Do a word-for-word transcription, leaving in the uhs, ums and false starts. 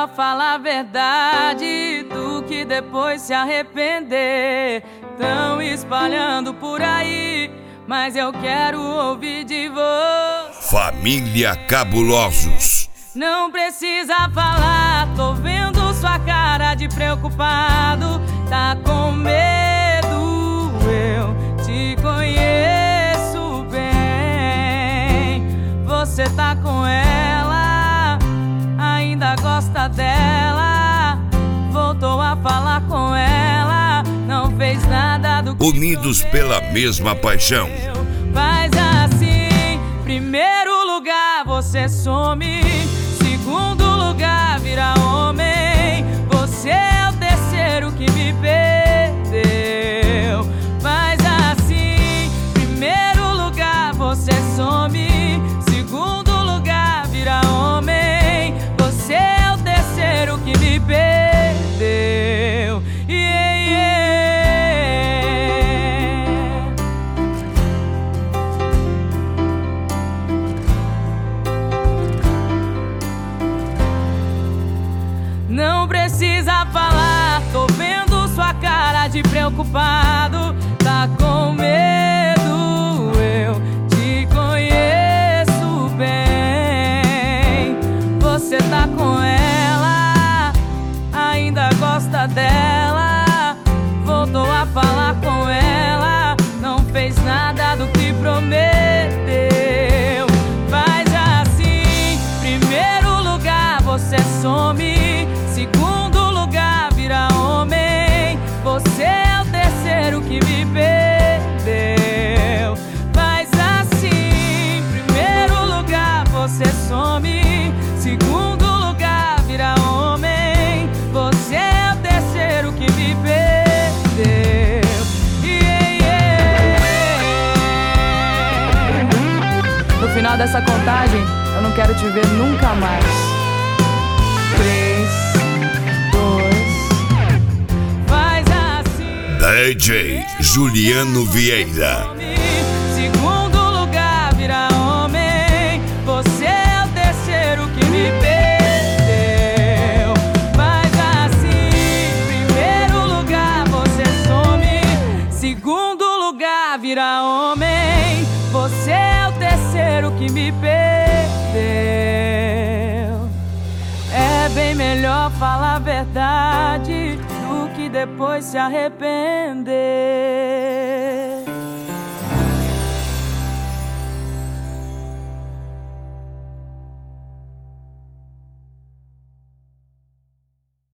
melhor falar a verdade do que depois se arrepender. Tão espalhando por aí, mas eu quero ouvir de você. Família Cabulosos. Não precisa falar, tô vendo sua cara de preocupado. Tá com medo, eu te conheço bem. Você tá com ela, ainda gosta dela. Voltou a falar com ela, não fez nada do que Unidos pela mesma paixão. Faz assim, primeiro lugar você some, segundo lugar vira homem. Você é o terceiro que me perdeu. Faz assim, primeiro lugar você some, segundo lugar vira homem. Você é o terceiro que me perdeu. Yeah, yeah. Não precisa falar, tô vendo sua cara de preocupado. Tá com medo, eu te conheço bem. Você tá com ela, ainda gosta dela. Voltou a falar com ela, não fez nada do que prometeu. Faz assim, primeiro lugar você some, segundo lugar vira homem. Você é o terceiro que me perdeu. Faz assim, primeiro lugar você some, segundo lugar vira homem. Você é o terceiro que me perdeu. Yeah, yeah. No final dessa contagem, eu não quero te ver nunca mais. Três, dois, faz assim. D J Juliano Vieira. Segundo lugar vira homem. Você é o terceiro que me perdeu. Faz assim, primeiro lugar você some, segundo lugar vira homem. Você é o terceiro que me perdeu. É bem melhor falar a verdade do que depois se arrepender.